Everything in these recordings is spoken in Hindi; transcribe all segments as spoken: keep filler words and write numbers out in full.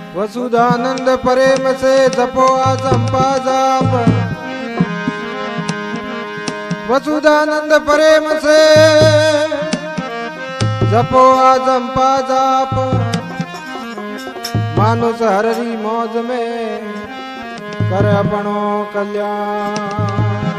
वसुधानंद प्रेम से जपो आजंपा जाप, वसुधानंद प्रेम से जपो आजंपा जाप। मानुष हररी मौज में कर अपनो कल्याण।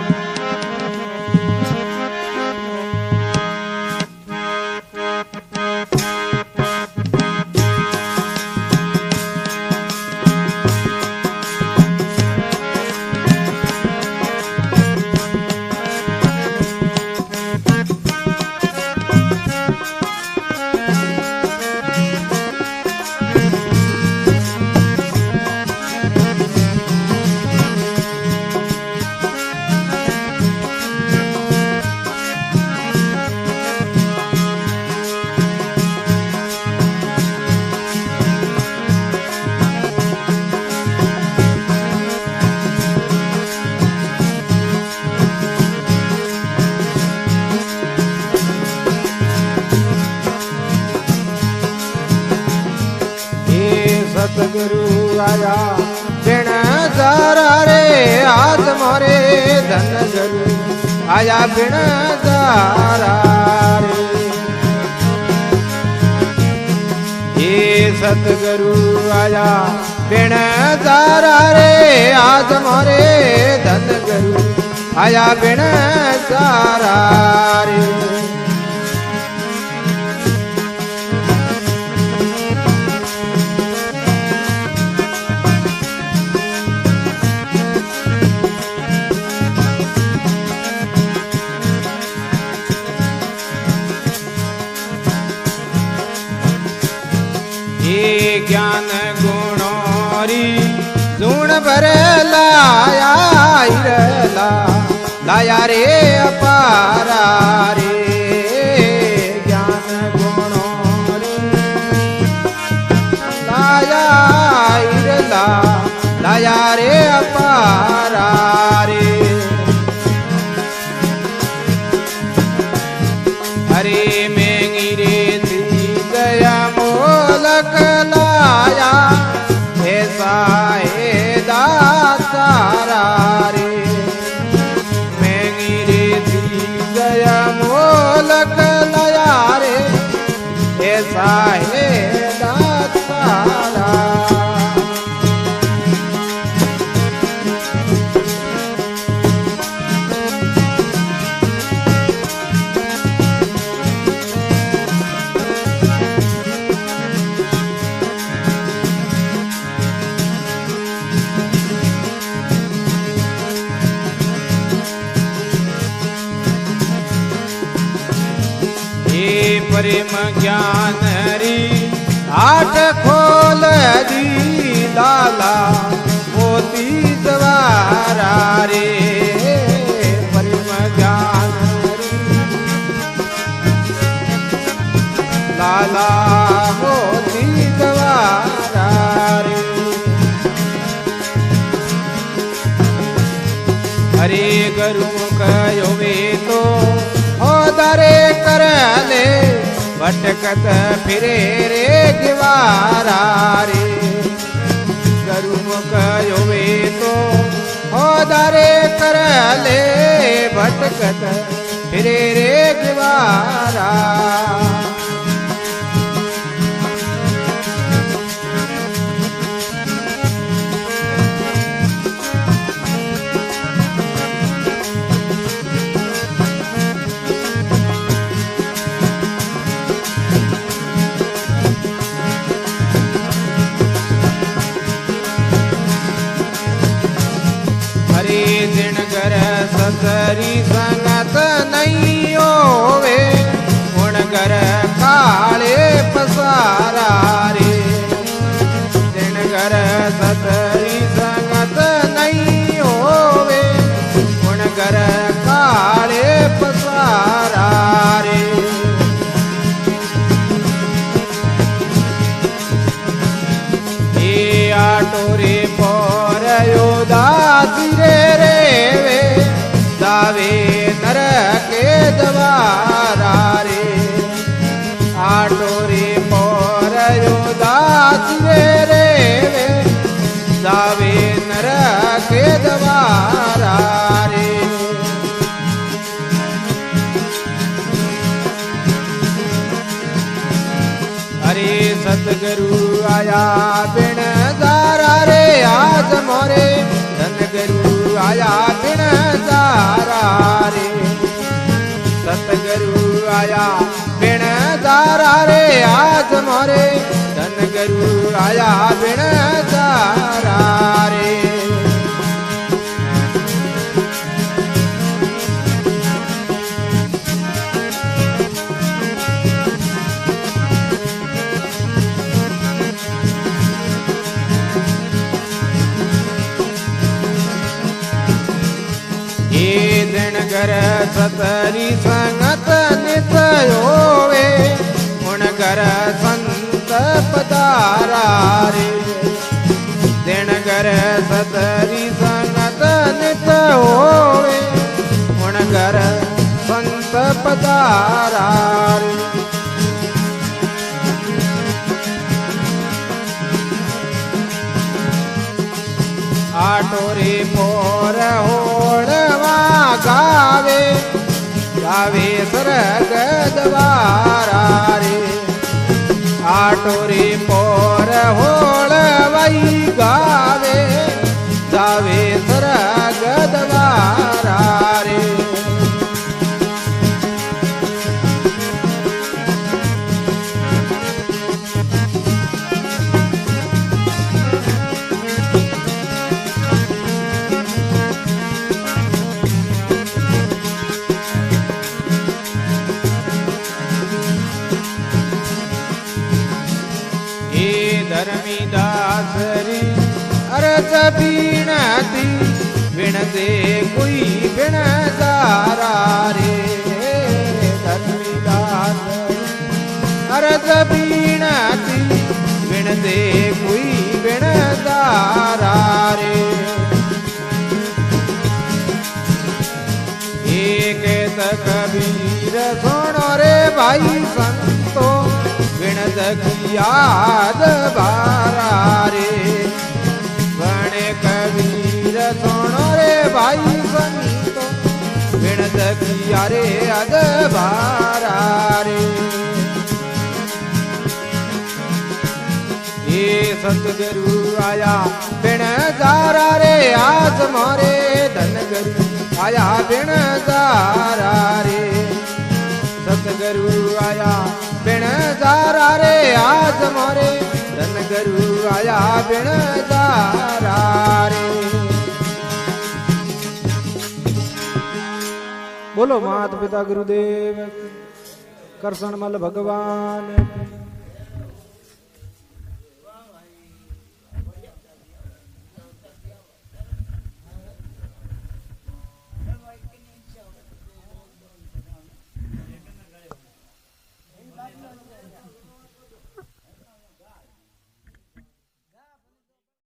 सतगुरु आया बिन जारा रे, आज मोरे धन गुरु आया बिन जारा रे। ये सतगुरु आया बिन जारा रे, आज मोरे धन गुरु आया बिन जारा रे। ज्ञान गुणोरी गुण भर लाया ला, लाया रे अपारा रे। ज्ञान गुणोरी लाया ला, लाया रे अपारा रे। हरे मेंगी रे दया मोलक लाया, ऐसा है दातारा रे। मेंगी रे दी दया मोलक लाया रे, ऐसा है दातारा। प्रेम ज्ञान री आठ खोल दी, लाला मोती जवारा रे। प्रेम ज्ञान री लाला मोती जवारा रे। हरे गुरुमुख योवे तो दरे कर ले, भटकत फिरे रे गिवारा रे। गुरुमुख योवे तो दरे कर ले, भटकत फिरे रे गिवारा। जिणगर सतरी संगत नहीं होवे, गुणगर काले पसारा रे। जिणगर सतरी संगत नहीं होवे, गुणगर काले पसारा रे। ये आटोरे पर योदासी रे रे, दावे नरके दवारा रे। आटोरे पर योदासी रे आया बिन दारा रे आज मोरे धन गुरु आया बिन दारा रे सतगुरु आया बिन दारा रे आज मोरे धन गुरु आया बिन दारा रे घर सतरी संगत नित होवे उन घर संत पधारा रे दिन घर सतरी संगत नित होवे उन घर संत पधारा रे आटोरे पोर होड़वा गावे गावे सरग द्वारा रे आटोरे पोर होड़वाई गावे गावे सरग द्वारा रे धर्मीदासरी अरस बीणती बिन दे कोई बिन दारा रे धर्मीदासरी अरस बीणती बिन दे कोई बिन दारा रे एक कबीर सुनो रे भाई संतो बिन याद बारा रे बने कबीर सुनो रे भाई संतो बिन दकिया रे अद बारा रे ये सतगुरु आया बिन दारा रे आज मोरे धन गुरु आया बिन दारा रे सतगुरु आया बिन दारा रे आज मोरे धन गुरु आया बिन दारा रे बोलो मात पिता गुरुदेव करसनमल भगवान।